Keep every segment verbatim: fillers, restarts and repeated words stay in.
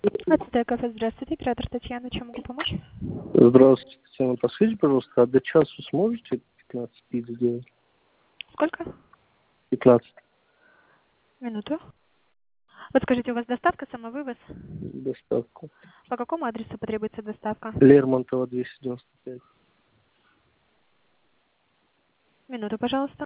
Отсюда кафе, здравствуйте, оператор Татьяна, чем могу помочь? Здравствуйте, Татьяна. Подскажите, пожалуйста, а до часу сможете пятнадцать пиц сделать? Сколько? пятнадцать. Минуту. Вот скажите, у вас доставка, самовывоз? Доставку. По какому адресу потребуется доставка? Лермонтова, двести девяносто пять. Минуту, пожалуйста.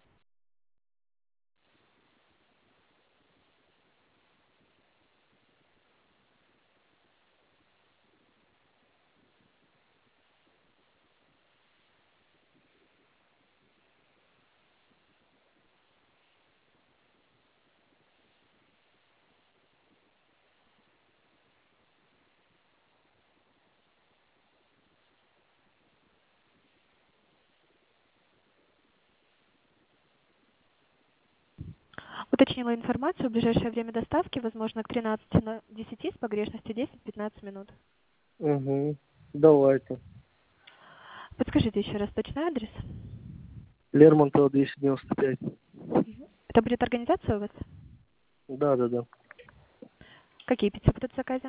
Уточнила информацию. В ближайшее время доставки, возможно, к тринадцати десяти с погрешностью десять-пятнадцать минут. Угу. Давайте. Подскажите еще раз точный адрес. Лермонтова, двести девяносто пять. Это будет организация у вас? Да, да, да. Какие пиццы будут в заказе?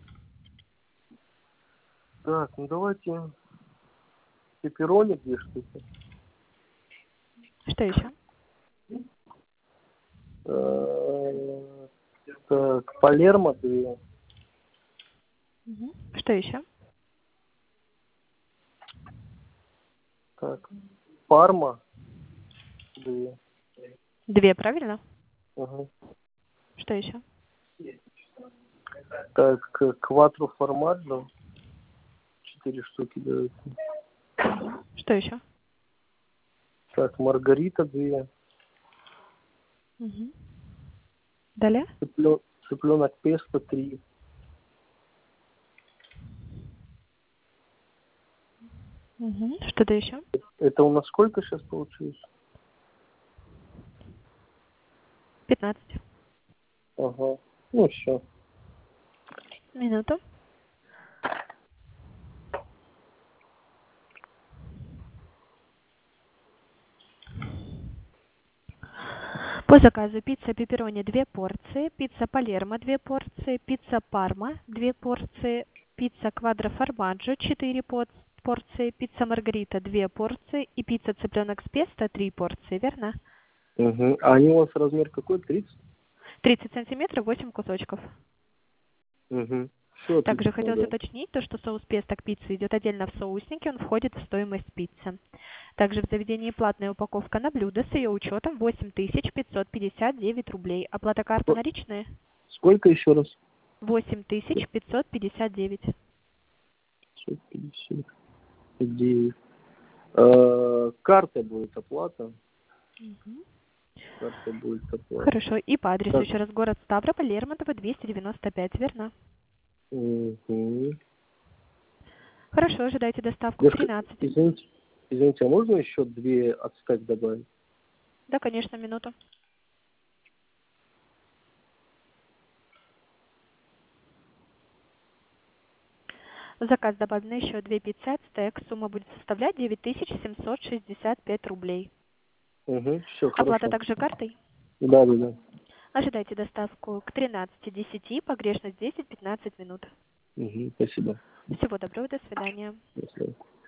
Так, ну давайте пепперони две штуки. Что еще? Э, Так, Палермо две. Мгм. Что еще? Так, Парма две. Две, правильно? Угу. Что еще? Так, к- кватро формаджо четыре штуки дается. Что еще? Так, Маргарита две. Угу. Далее? Цыплё- Цыпленок песто три. Угу. Что-то еще? Это у нас сколько сейчас получилось? Пятнадцать. Ага. Ну все. Минуту. По заказу пицца пепперони две порции, пицца палермо две порции, пицца парма две порции, пицца квадро формаджо четыре порции, пицца маргарита две порции и пицца цыпленок с песто три порции, верно? Угу. А они у вас размер какой? тридцать? тридцать сантиметров, восемь кусочков. Угу. Все Также отлично, хотелось да. уточнить, то, что соус песто к пицце идет отдельно в соуснике, он входит в стоимость пиццы. Также в заведении платная упаковка на блюдо с ее учетом восемь тысяч пятьсот пятьдесят девять рублей. Оплата карта Ско- наличные? Сколько еще раз? восемь тысяч пятьсот пятьдесят девять. пятьсот пятьдесят девять. Э, Карта будет оплата. Мгм. Карта будет оплата. Хорошо. И по адресу Так. еще раз город Ставрополь, Лермонтова, двести девяносто пять, верно? Угу. Хорошо, ожидайте доставку к Девушка, тринадцати. извините, извините, а можно еще две отстать добавить? Да, конечно, минуту. В заказ добавлено еще две пиццы от стек. Сумма будет составлять девять тысяч семьсот шестьдесят пять рублей. Угу. Все, Оплата хорошо. также картой? Да, да, да. Ожидайте доставку к тринадцати десяти, погрешность десять-пятнадцать минут. Угу. Спасибо. Всего доброго, до свидания. До свидания.